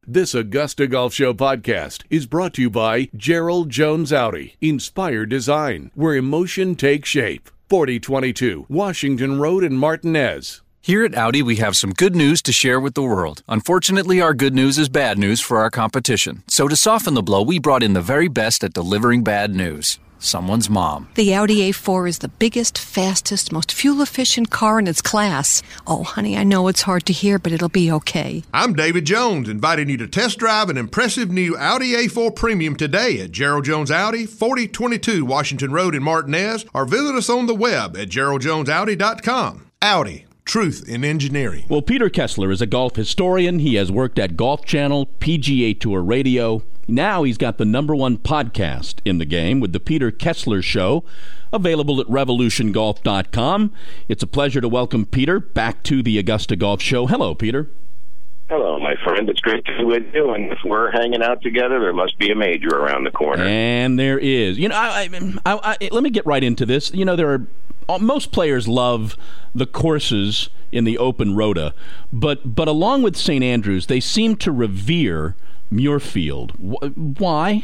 This Augusta Golf Show podcast is brought to you by Gerald Jones Audi. Inspire design, where emotion takes shape. 4022 Washington Road in Martinez. Here at Audi, we have some good news to share with the world. Unfortunately, our good news is bad news for our competition. So to soften the blow, we brought in the very best at delivering bad news. Someone's mom. The Audi A4 is the biggest, fastest, most fuel-efficient car in its class. Oh, honey, I know it's hard to hear, but it'll be okay. I'm David Jones, inviting you to test drive an impressive new Audi A4 Premium today at Gerald Jones Audi, 4022 Washington Road in Martinez, or visit us on the web at geraldjonesaudi.com. Audi. Truth in engineering. Well, Peter Kessler is a golf historian. He has worked at Golf Channel, PGA Tour Radio. Now he's got the #1 podcast in the game with the Peter Kessler Show, available at revolutiongolf.com. It's a pleasure to welcome Peter back to the Augusta Golf Show. Hello, Peter. Hello, my friend. It's great to be with you, and if we're hanging out together, there must be a major around the corner. And there is. You know, let me get right into this. You know, most players love the courses in the Open Rota, but along with St. Andrews, they seem to revere Muirfield. Why?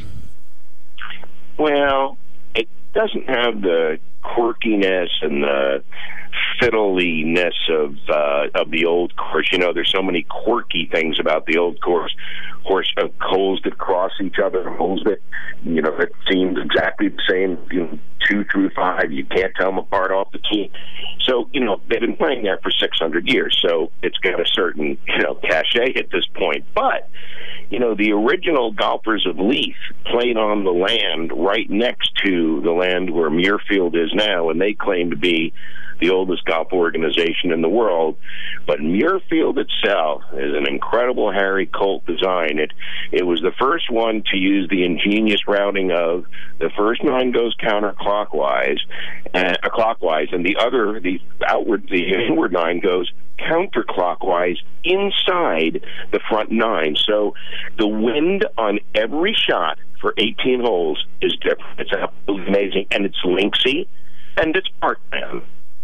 Well, it doesn't have the quirkiness and the fiddliness of the old course. You know, there's so many quirky things about the old course. Holes that cross each other, holes that, you know, that seem exactly the same, 2 through 5. You can't tell them apart off the tee. So, you know, they've been playing there for 600 years, so it's got a certain, cachet at this point. But, the original golfers of Leith played on the land right next to the land where Muirfield is now, and they claim to be the oldest golf organization in the world. But Muirfield itself is an incredible Harry Colt design. It was the first one to use the ingenious routing of the first 9 goes clockwise, and the inward 9 goes counterclockwise inside the front 9. So the wind on every shot for 18 holes is different. It's absolutely amazing, and it's linksy, and it's parkland.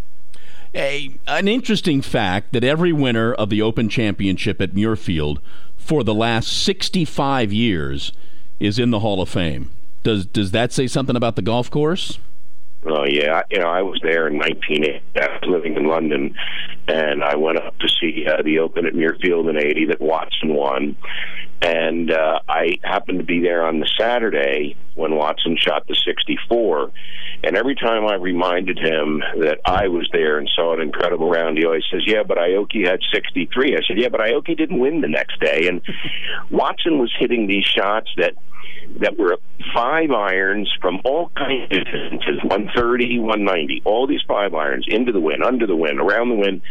An interesting fact that every winner of the Open Championship at Muirfield for the last 65 years is in the Hall of Fame. Does that say something about the golf course? Oh, yeah. I was there in 1980. I was living in London, and I went up to see the Open at Muirfield in 80 that Watson won. And I happened to be there on the Saturday when Watson shot the 64. And every time I reminded him that I was there and saw an incredible round, he always says, yeah, but Aoki had 63. I said, yeah, but Aoki didn't win the next day. And Watson was hitting these shots that were 5 irons from all kinds of distances, 130, 190, all these 5 irons, into the wind, under the wind, around the wind,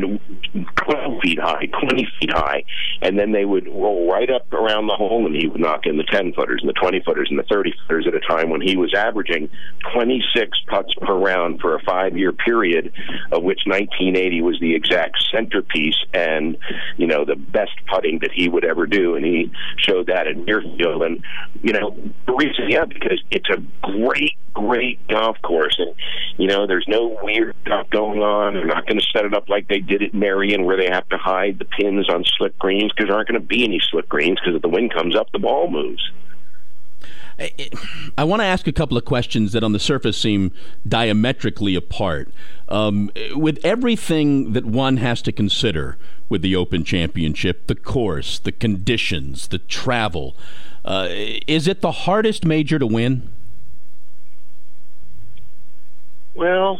12 feet high, 20 feet high, and then they would roll right up around the hole, and he would knock in the 10-footers and the 20-footers and the 30-footers at a time, when he was averaging 26 putts per round for a 5-year period, of which 1980 was the exact centerpiece and, the best putting that he would ever do, and he showed that at Muirfield. And the reason, because it's a great golf course, and there's no weird stuff going on. They're not going to set it up like they did at Marion, where they have to hide the pins on slick greens, because there aren't going to be any slick greens, because if the wind comes up, the ball moves. I want to ask a couple of questions that on the surface seem diametrically apart. With everything that one has to consider with the Open Championship, the course, the conditions, the travel, is it the hardest major to win? Well,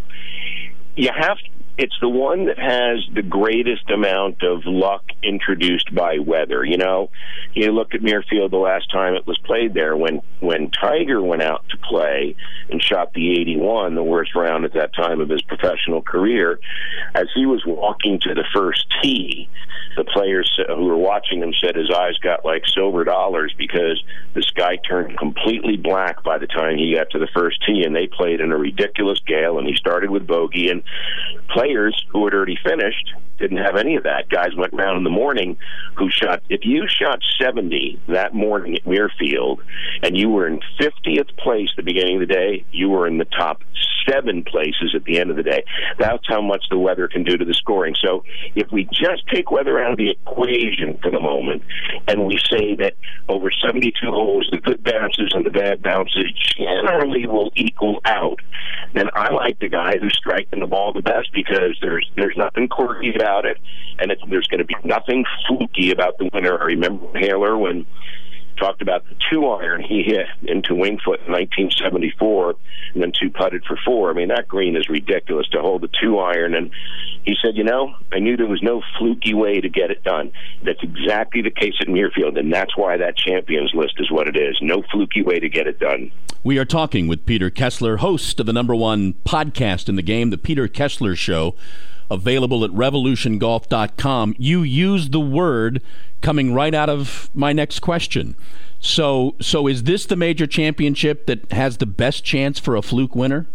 it's the one that has the greatest amount of luck introduced by weather. You look at Muirfield the last time it was played there, when Tiger went out to play and shot the 81, the worst round at that time of his professional career. As he was walking to the first tee, the players who were watching him said his eyes got like silver dollars, because the sky turned completely black by the time he got to the first tee, and they played in a ridiculous gale, and he started with bogey, and players who had already finished didn't have any of that. Guys went around in the morning who shot, if you shot 70 that morning at Muirfield and you were in 50th place at the beginning of the day, you were in the top 7 places at the end of the day. That's how much the weather can do to the scoring. So if we just take weather out of the equation for the moment and we say that over 72 holes, the good bounces and the bad bounces generally will equal out, then I like the guy who's striking the ball the best, because there's nothing quirky about it, and there's going to be nothing fluky about the winner. I remember Hale Irwin talked about the 2-iron he hit into Winged Foot in 1974 and then 2-putted for 4. I mean, that green is ridiculous to hold the 2-iron. And he said, I knew there was no fluky way to get it done. That's exactly the case at Muirfield, and that's why that champions list is what it is. No fluky way to get it done. We are talking with Peter Kessler, host of the #1 podcast in the game, The Peter Kessler Show, available at revolutiongolf.com. You used the word coming right out of my next question. So is this the major championship that has the best chance for a fluke winner?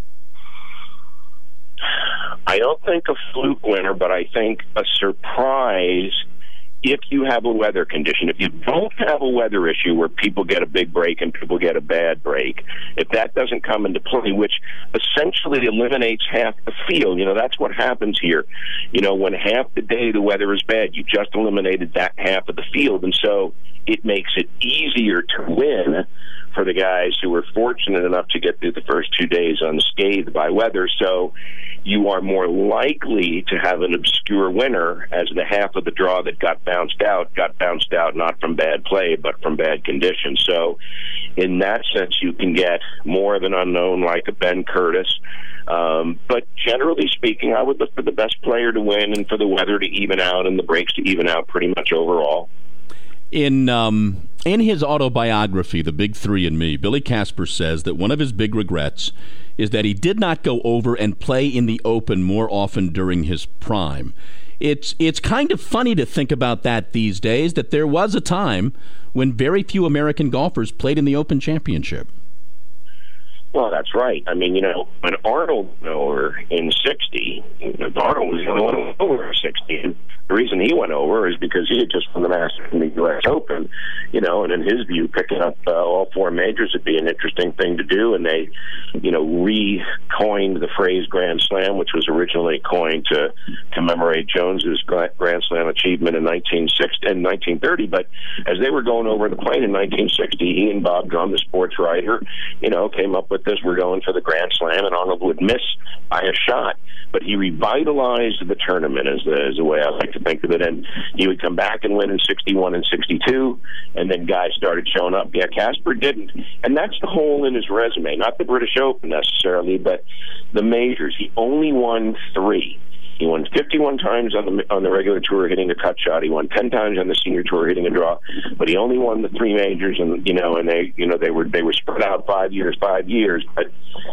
I don't think a fluke winner, but I think a surprise if you have a weather condition. If you don't have a weather issue where people get a big break and people get a bad break, if that doesn't come into play, which essentially eliminates half the field, that's what happens here. When half the day the weather is bad, you just eliminated that half of the field, and so it makes it easier to win for the guys who were fortunate enough to get through the first 2 days unscathed by weather. So you are more likely to have an obscure winner, as the half of the draw that got bounced out not from bad play but from bad conditions. So in that sense, you can get more of an unknown like a Ben Curtis. But generally speaking, I would look for the best player to win and for the weather to even out and the breaks to even out pretty much overall. In his autobiography, The Big Three and Me, Billy Casper says that one of his big regrets is that he did not go over and play in the Open more often during his prime. It's kind of funny to think about that these days, that there was a time when very few American golfers played in the Open Championship. Well, that's right. I mean, when Arnold went over in 60, Arnold was the only one who went over 60. And the reason he went over is because he had just won the Masters in the U.S. Open, and in his view, picking up all 4 majors would be an interesting thing to do. And they, re-coined the phrase Grand Slam, which was originally coined to commemorate Jones's Grand Slam achievement in 1930. But as they were going over the plane in 1960, he and Bob Drum, the sports writer, came up with this: we're going for the Grand Slam, and Arnold would miss by a shot. But he revitalized the tournament, is the way I like to think of it. And he would come back and win in 61 and 62, and then guys started showing up. Yeah, Casper didn't. And that's the hole in his resume, not the British Open necessarily, but the majors. He only won 3. He won 51 times on the regular tour hitting a cut shot. He won 10 times on the senior tour hitting a draw. But he only won the 3 majors, and they were spread out 5 years. But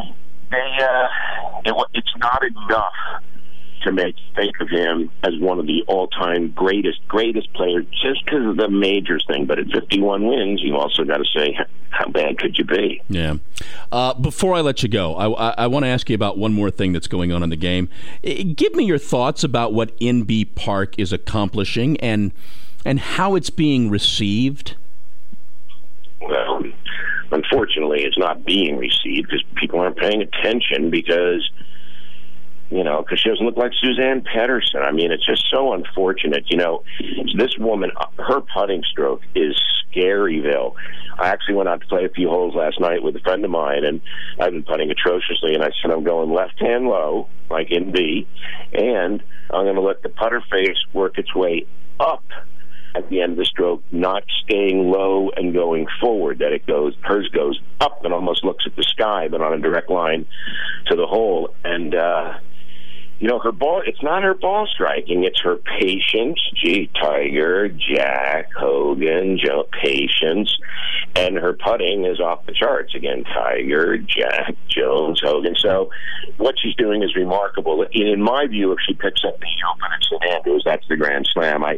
it's not enough to make you think of him as one of the all-time greatest players just because of the majors thing. But at 51 wins, you also got to say, how bad could you be? Yeah. Before I let you go, I want to ask you about one more thing that's going on in the game. Give me your thoughts about what Inbee Park is accomplishing and how it's being received. Well, unfortunately, it's not being received because people aren't paying attention because she doesn't look like Suzanne Pedersen. I mean, it's just so unfortunate. This woman, her putting stroke is Scaryville. I actually went out to play a few holes last night with a friend of mine, and I've been putting atrociously, and I said I'm going left-hand low, like in B, and I'm going to let the putter face work its way up at the end of the stroke, not staying low and going forward, that hers goes up and almost looks at the sky, but on a direct line to the hole. And, her ball, it's not her ball striking, it's her patience. Gee, Tiger, Jack, Hogan, Joe, patience. And her putting is off the charts. Again, Tiger, Jack, Jones, Hogan. So what she's doing is remarkable. In my view, if she picks up the Open at St. Andrews, that's the Grand Slam. I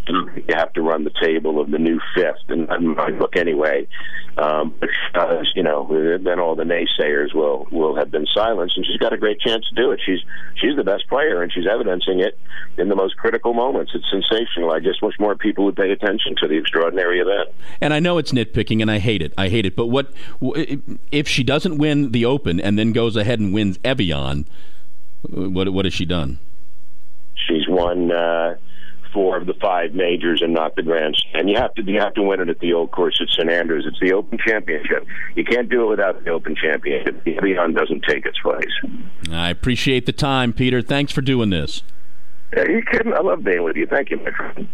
You have to run the table of the new fifth, and in my book anyway. But then all the naysayers will have been silenced, and she's got a great chance to do it. She's the best player, and she's evidencing it in the most critical moments. It's sensational. I just wish more people would pay attention to the extraordinary event. And I know it's nitpicking, and I hate it. But what if she doesn't win the Open and then goes ahead and wins Evian? What has she done? She's won 4 of the 5 majors and not the Grand Slam. You have to win it at the old course at St Andrews. It's the Open Championship. You can't do it without the Open Championship. The Evian doesn't take its place. I appreciate the time, Peter. Thanks for doing this. Are you kidding? I love being with you. Thank you, my friend.